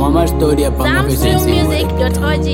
mama story hapa zamstreammusic.org.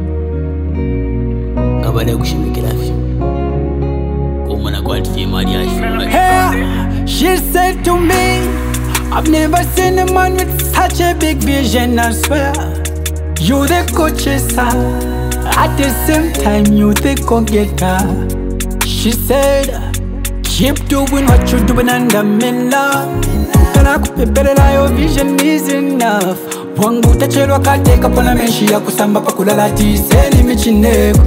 kabale kushimikira fi kumana kwati fi mariage. Hey, she said to me, I've never seen a man with such a big vision, I swear. You the co-chaser, at the same time you the go-getter. She said, keep doing what you're doing and I'm in love. Kana kupeperela your vision is enough. Wangu tachelo kateka pona menshi ya kusamba pa kulala tiseli michineko.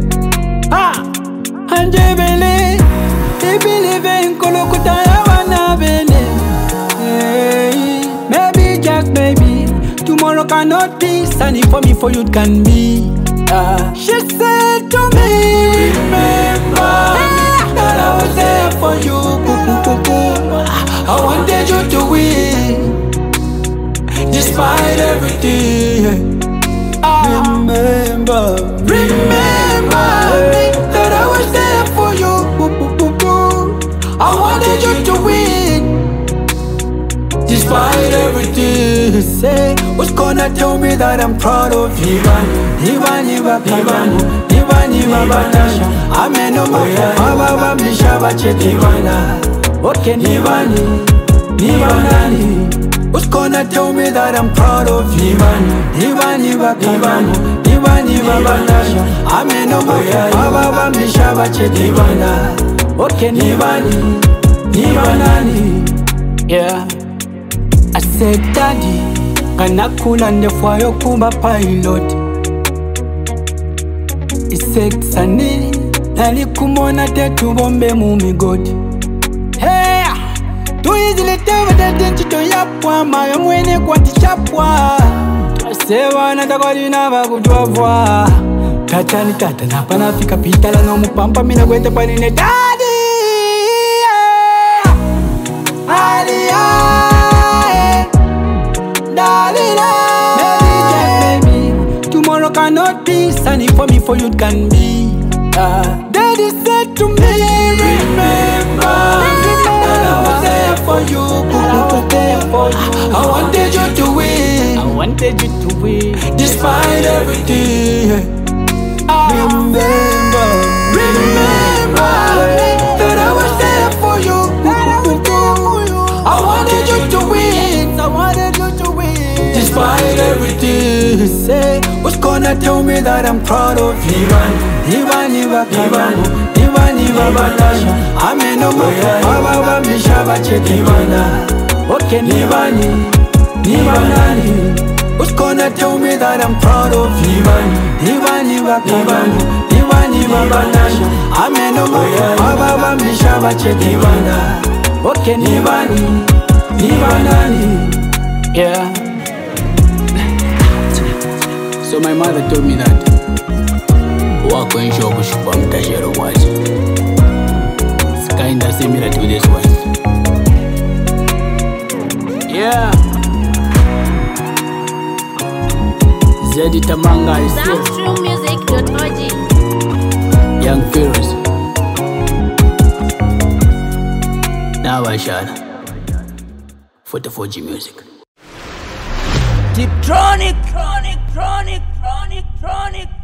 Anjebele, ibelieve in kolokuta ya wana bene. Maybe just maybe tomorrow cannot be sunny for me, for you it can be. She said to me, remember that I was there for you. I wanted you to win, despite everything. Remember me, that I was there for you. I wanted you to win, despite everything. Say, who's gonna tell me that I'm proud of you? Ivan, Batasha. Ameno Baba Mishaba Chetivana. Okay, Nivani. Who's gonna tell me that I'm proud of you? Ivan, Batasha. Ameno Baba Mishaba Chetivana. Okay, Nivani. Yeah. I said, Daddy, kana kula ndefwa yo kumba pilot. He said, Sani, nali kumona tetu bombe mumigodi. Hey, too easily tell me that dentito yapwa, mayo mwene kwa tichapwa. Twasewa na takori na bakutwavwa. Katani kata na panafika pitala no mupampa mina kwete panine Daddy. Tomorrow cannot be sunny for me, for you it can be. Daddy said to me, remember that I was there for you. I wanted you to win, despite everything. Remember that I was there for you. I wanted you to win, despite everything. Say, who's gonna tell me that I'm proud of you? Ivan, Batasha. Ameno Baba Mishaba Chetivana. Okay, Nivani. Who's gonna tell me that I'm proud of you? Ivan, Batasha. Ameno Baba Mishaba Chetivana. Okay, Nivani. Yeah. So my mother told me that wako insho kushupa mtajero wazi. It's kinda similar to this one. Yeah. Zedi Tamanga is here. zamstreammusic.org. Young Pharaohs. Now I shall 44G music. Deep chronic.